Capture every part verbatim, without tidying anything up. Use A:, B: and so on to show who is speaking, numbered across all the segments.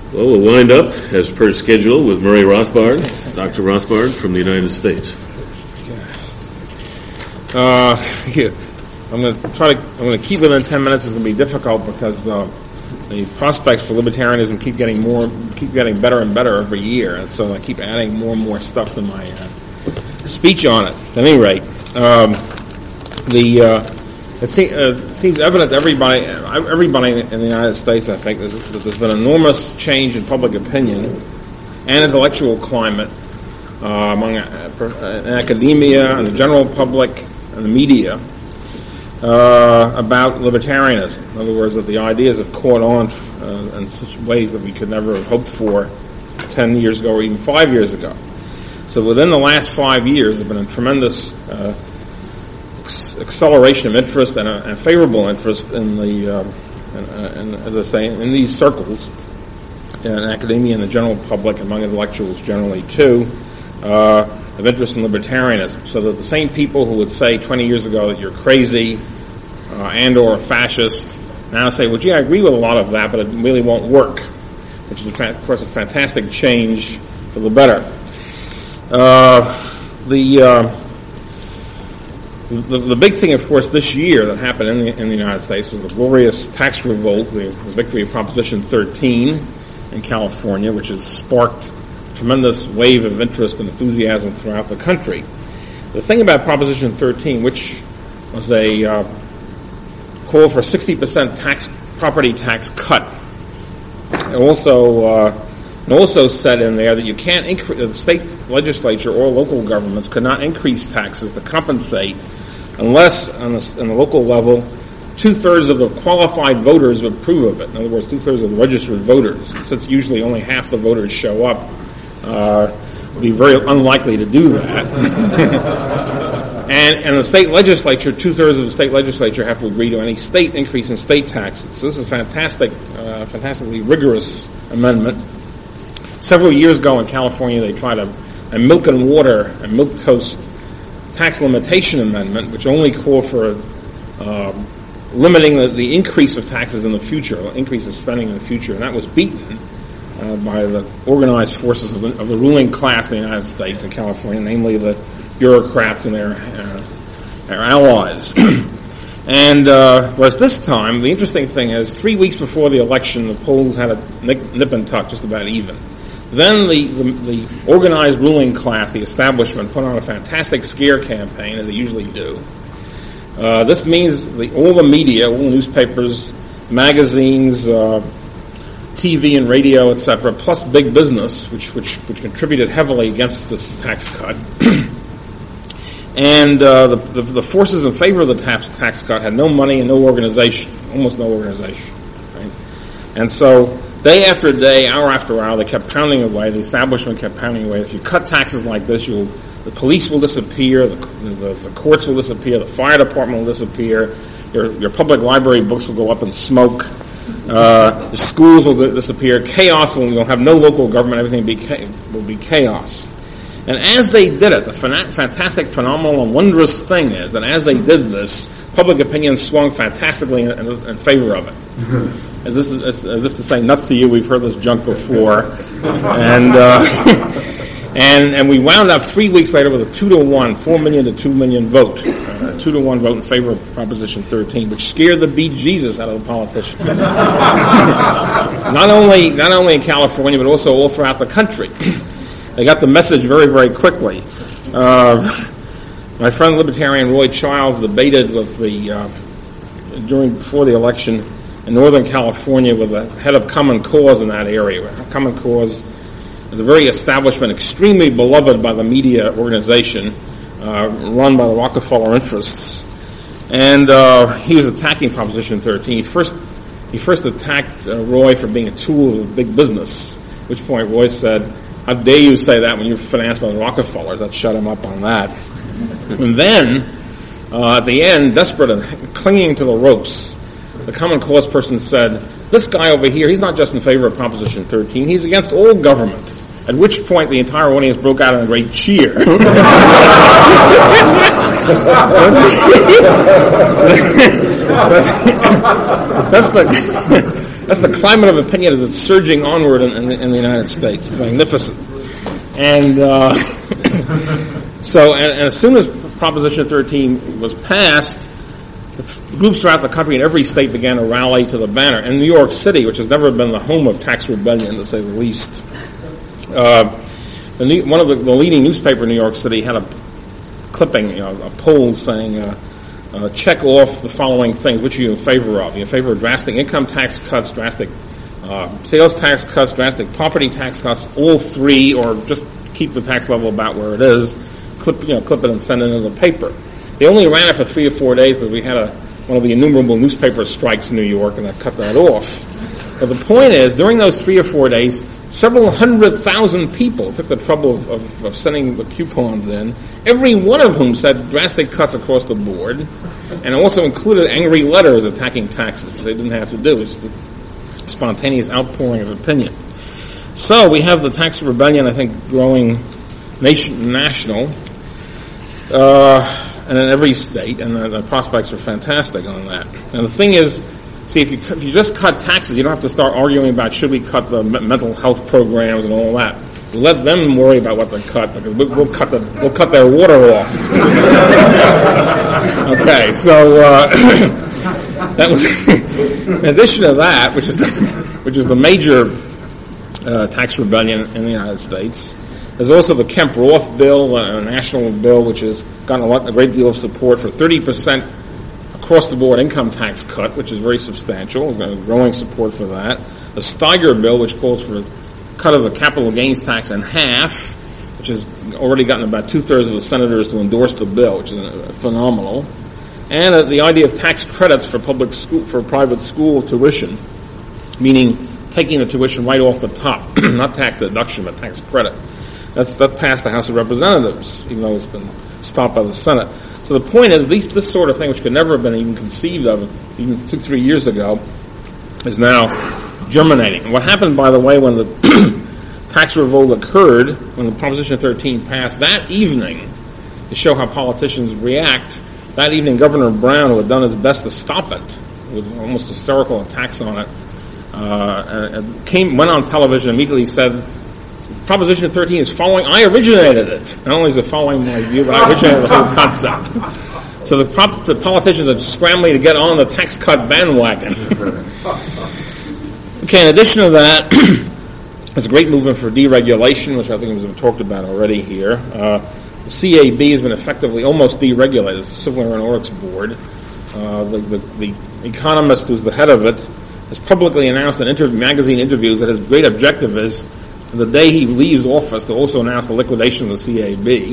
A: Well, we'll wind up, as per schedule, with Murray Rothbard, Doctor Rothbard from the United States.
B: Uh, yeah. I'm going to try to. I'm going to keep within ten minutes. It's going to be difficult because uh, the prospects for libertarianism keep getting more, keep getting better and better every year, and so I keep adding more and more stuff to my uh, speech on it. At any rate, um, the uh, it, se- uh, it seems evident to everybody, everybody in the United States, I think, that there's been enormous change in public opinion and intellectual climate uh, among uh, in academia and the general public and the media. Uh, about libertarianism. In other words, that the ideas have caught on uh, in such ways that we could never have hoped for ten years ago or even five years ago. So within the last five years, there's been a tremendous uh, ex- acceleration of interest and a, and favorable interest in the, uh, in, in, as I say, in these circles, in academia and the general public, among intellectuals generally too, uh, of interest in libertarianism, so that the same people who would say twenty years ago that you're crazy uh, and or a fascist now say, well, gee, I agree with a lot of that, but it really won't work, which is, a fa- of course, a fantastic change for the better. Uh, the, uh, the the big thing, of course, this year that happened in the, in the United States was the glorious tax revolt, the, the victory of Proposition thirteen in California, which has sparked tremendous wave of interest and enthusiasm throughout the country. The thing about Proposition thirteen, which was a uh, call for sixty percent tax property tax cut, it also uh, it also said in there that you can't increase, the state legislature or local governments could not increase taxes to compensate unless on the, on the local level two-thirds of the qualified voters would approve of it. In other words, two-thirds of the registered voters. Since usually only half the voters show up, Uh, would be very unlikely to do that. and, and the state legislature, two-thirds of the state legislature have to agree to any state increase in state taxes. So this is a fantastic, uh, fantastically rigorous amendment. Several years ago in California, they tried a, a milk and water, a milk toast tax limitation amendment, which only called for uh, limiting the, the increase of taxes in the future, increase of spending in the future, and that was beaten Uh, by the organized forces of the, of the ruling class in the United States and California, namely the bureaucrats and their, uh, their allies. and uh, whereas this time, the interesting thing is, three weeks before the election, the polls had a nip, nip and tuck, just about even. Then the, the, the organized ruling class, the establishment, put on a fantastic scare campaign, as they usually do. Uh, this means the, all the media, all the newspapers, magazines, uh, T V and radio, et cetera, plus big business, which which which contributed heavily against this tax cut. and uh, the, the the forces in favor of the tax tax cut had no money and no organization, almost no organization. Right? And so day after day, hour after hour, they kept pounding away. The establishment kept pounding away. If you cut taxes like this, you'll the police will disappear, the, the the courts will disappear, the fire department will disappear, your your public library books will go up in smoke. Uh, the schools will disappear. Chaos will you'll have no local government. Everything will be, cha- will be chaos. And as they did it, the fana- fantastic, phenomenal, and wondrous thing is that as they did this, public opinion swung fantastically in, in, in favor of it. As, this is, as, as if to say, nuts to you, we've heard this junk before. and, uh, and and we wound up three weeks later with a two to one, four million to two million vote. Uh, two to one vote in favor of Proposition thirteen, which scared the bejesus out of the politicians. not only not only in California, but also all throughout the country. They got the message very, very quickly. Uh, my friend libertarian Roy Childs debated with the uh, during before the election in Northern California with the head of Common Cause in that area. Common Cause is a very establishment, extremely beloved by the media organization, uh, run by the Rockefeller interests. And uh, he was attacking Proposition thirteen. He first, he first attacked uh, Roy for being a tool of big business, at which point Roy said, how dare you say that when you're financed by the Rockefellers? I'd shut him up on that. And then, uh, at the end, desperate and clinging to the ropes, the Common Cause person said, this guy over here, he's not just in favor of Proposition thirteen, he's against all government. At which point the entire audience broke out in a great cheer. so that's, that's, the, that's the climate of opinion as it's surging onward in, in, the, in the United States. It's magnificent. And uh, so, and, and as soon as Proposition thirteen was passed, groups throughout the country in every state began to rally to the banner. And New York City, which has never been the home of tax rebellion, to say the least, uh, the new, one of the, the leading newspaper in New York City had a clipping, you know, a poll saying, uh, uh, check off the following things. Which are you in favor of? Are you in favor of drastic income tax cuts, drastic uh, sales tax cuts, drastic property tax cuts, all three, or just keep the tax level about where it is, clip, you know, clip it and send it into the paper. They only ran it for three or four days because we had a, one of the innumerable newspaper strikes in New York, and I cut that off. But the point is, during those three or four days, several hundred thousand people took the trouble of, of, of sending the coupons in, every one of whom said drastic cuts across the board, and also included angry letters attacking taxes, which they didn't have to do. It's the spontaneous outpouring of opinion. So we have the tax rebellion, I think, growing nation, national, uh, and in every state, and the, the prospects are fantastic on that. And the thing is, see, if you if you just cut taxes, you don't have to start arguing about should we cut the me- mental health programs and all that. Let them worry about what they cut, because we'll, we'll cut the we'll cut their water off. Okay, so uh, that was in addition to that, which is which is the major uh, tax rebellion in the United States. There's also the Kemp-Roth bill, a national bill, which has gotten a, lot, a great deal of support for thirty percent across-the-board income tax cut, which is very substantial, growing support for that. The Steiger bill, which calls for a cut of the capital gains tax in half, which has already gotten about two-thirds of the senators to endorse the bill, which is phenomenal. And uh, the idea of tax credits for public school, for private school tuition, meaning taking the tuition right off the top, not tax deduction, but tax credit. That's, that passed the House of Representatives, even though it's been stopped by the Senate. So the point is, these, this sort of thing, which could never have been even conceived of even two, three years ago, is now germinating. What happened, by the way, when the tax revolt occurred, when the Proposition thirteen passed, that evening, to show how politicians react, that evening Governor Brown, who had done his best to stop it, with almost hysterical attacks on it, uh, and came, went on television, immediately said, Proposition thirteen is following, I originated it. Not only is it following my view, but I originated the whole concept. So the, prop, the politicians are scrambling to get on the tax cut bandwagon. Okay, in addition to that, there's a great movement for deregulation, which I think has been talked about already here. Uh, the C A B has been effectively almost deregulated. It's the Civil Aeronautics Board. Uh, the, the, the economist who's the head of it has publicly announced in inter- magazine interviews that his great objective is, the day he leaves office, to also announce the liquidation of the C A B.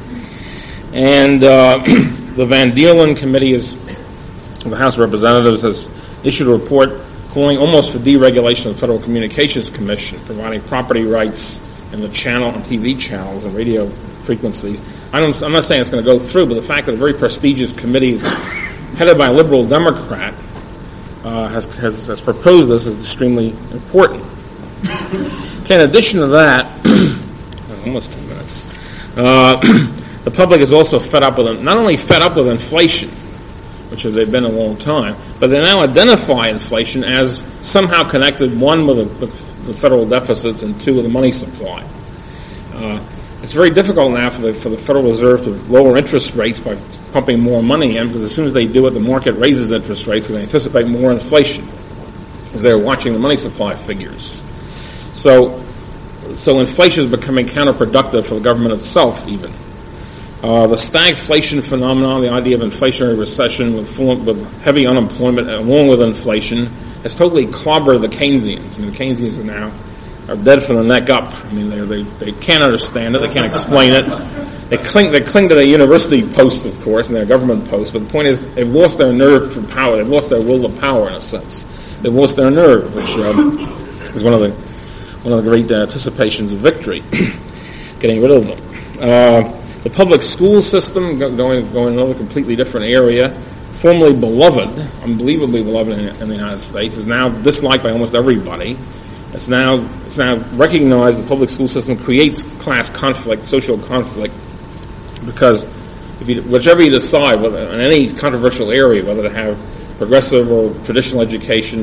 B: And uh, the Van Deelen Committee is, the House of Representatives has issued a report calling almost for deregulation of the Federal Communications Commission, providing property rights in the channel and T V channels and radio frequencies. I don't, I'm not saying it's going to go through, but the fact that a very prestigious committee headed by a liberal Democrat uh, has, has, has proposed this is extremely important. Okay, in addition to that, almost two minutes, uh, the public is also fed up with, not only fed up with inflation, which has they've been a long time, but they now identify inflation as somehow connected, one, with, a, with the federal deficits, and two, with the money supply. Uh, it's very difficult now for the, for the Federal Reserve to lower interest rates by pumping more money in, because as soon as they do it, the market raises interest rates and they anticipate more inflation, as they're watching the money supply figures. So, so inflation is becoming counterproductive for the government itself, even. Uh, the stagflation phenomenon, the idea of inflationary recession with, full, with heavy unemployment along with inflation, has totally clobbered the Keynesians. I mean, the Keynesians are now are dead from the neck up. I mean, they they they can't understand it. They can't explain it. They cling they cling to their university posts, of course, and their government posts. But the point is, they've lost their nerve for power. They've lost their will to power, in a sense. They've lost their nerve, which um, is one of the one of the great anticipations of victory. Getting rid of them. Uh, The public school system, going going another completely different area, formerly beloved, unbelievably beloved in, in the United States, is now disliked by almost everybody. It's now it's now recognized the public school system creates class conflict, social conflict, because if you, whichever you decide, whether in any controversial area, whether to have progressive or traditional education,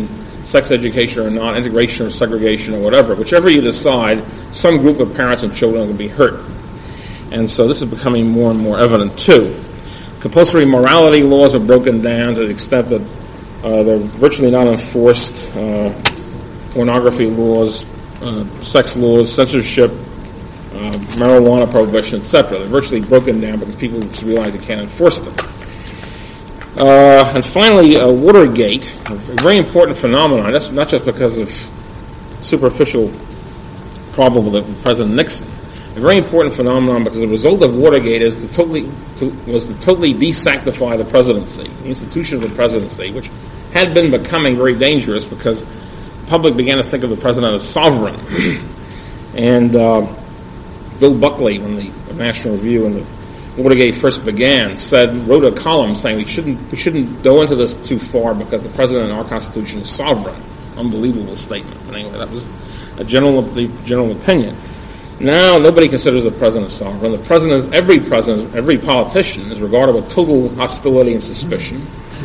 B: sex education or not, integration or segregation or whatever. Whichever you decide, some group of parents and children will be hurt. And so this is becoming more and more evident too. Compulsory morality laws are broken down to the extent that uh, they're virtually not enforced. Uh, pornography laws, uh, sex laws, censorship, uh, marijuana prohibition, et cetera. They're virtually broken down because people just realize they can't enforce them. Uh, and finally, uh, Watergate, a very important phenomenon. That's not just because of superficial problem with President Nixon. A very important phenomenon because the result of Watergate is to totally to, was to totally desanctify the presidency, the institution of the presidency, which had been becoming very dangerous because the public began to think of the president as sovereign. And uh, Bill Buckley, when the National Review and the Watergate first began, said wrote a column saying we shouldn't we shouldn't go into this too far because the president in our Constitution is sovereign. Unbelievable statement. But anyway, that was a general the general opinion. Now nobody considers the president sovereign. The president, every president, every politician is regarded with total hostility and suspicion.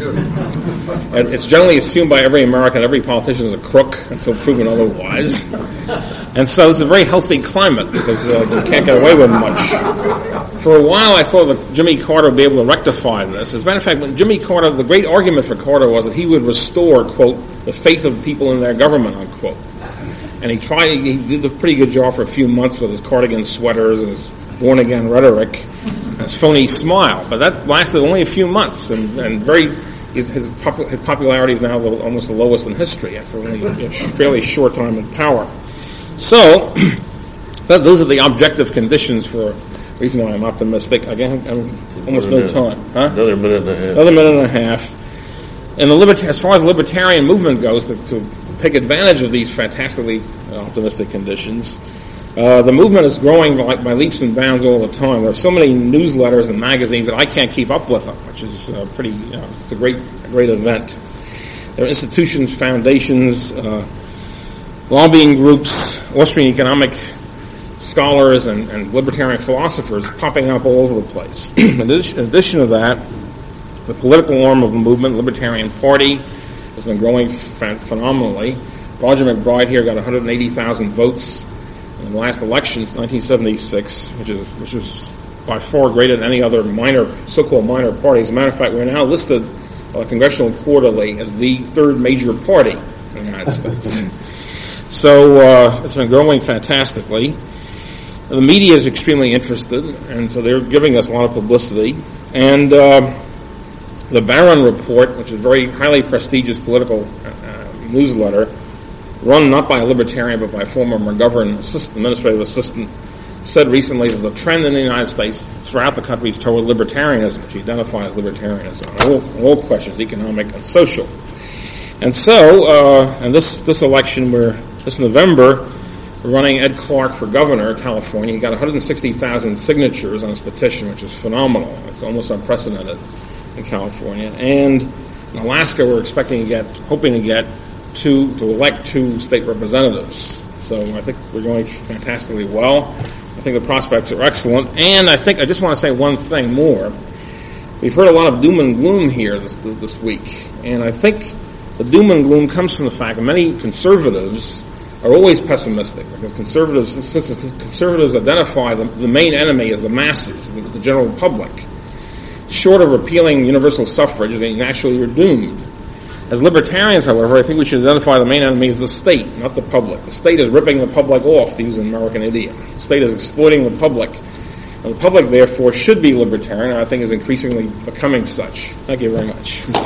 B: And it's generally assumed by every American every politician is a crook until proven otherwise. And so it's a very healthy climate because uh, they can't get away with much. For a while I thought that Jimmy Carter would be able to rectify this. As a matter of fact, when Jimmy Carter, the great argument for Carter was that he would restore, quote, the faith of people in their government, unquote. And he tried, he did a pretty good job for a few months with his cardigan sweaters and his born-again rhetoric and his phony smile. But that lasted only a few months, and, and very his, his, popu- his popularity is now the, almost the lowest in history after only a fairly short time in power. So, that, those are the objective conditions for the reason why I'm optimistic. Again, I'm almost no time. Huh?
A: Another minute and a half.
B: Another minute and a half. And the liberta- as far as the libertarian movement goes, to, to take advantage of these fantastically optimistic conditions, uh, the movement is growing like by leaps and bounds all the time. There are so many newsletters and magazines that I can't keep up with them, which is uh, pretty, you know, it's a great, a great event. There are institutions, foundations, uh, lobbying groups, Austrian economic scholars, and, and libertarian philosophers popping up all over the place. In addition, in addition to that, the political arm of the movement, Libertarian Party, has been growing ph- phenomenally. Roger McBride here got one hundred eighty thousand votes in the last election, nineteen seventy-six, which is which is by far greater than any other minor, so-called minor party. As a matter of fact, we're now listed by the Congressional Quarterly as the third major party in the United States. So uh, it's been growing fantastically. The media is extremely interested, and so they're giving us a lot of publicity. And uh, the Barron Report, which is a very highly prestigious political uh, newsletter, run not by a libertarian but by a former McGovern assistant, administrative assistant, said recently that the trend in the United States throughout the country is toward libertarianism, which he identified as libertarianism, on all, all questions, economic and social. And so, uh, and this, this election, we're, this November, we're running Ed Clark for governor of California. He got one hundred sixty thousand signatures on his petition, which is phenomenal. It's almost unprecedented in California. And in Alaska, we're expecting to get, hoping to get two, to elect two state representatives. So I think we're going fantastically well. I think the prospects are excellent. And I think, I just want to say one thing more. We've heard a lot of doom and gloom here this, this week. And I think the doom and gloom comes from the fact that many conservatives are always pessimistic, because conservatives, since the conservatives identify the, the main enemy as the masses, the, the general public, short of repealing universal suffrage, they naturally are doomed. As libertarians, however, I think we should identify the main enemy as the state, not the public. The state is ripping the public off, to use an American idiom. The state is exploiting the public. And the public, therefore, should be libertarian, and I think is increasingly becoming such. Thank you very much.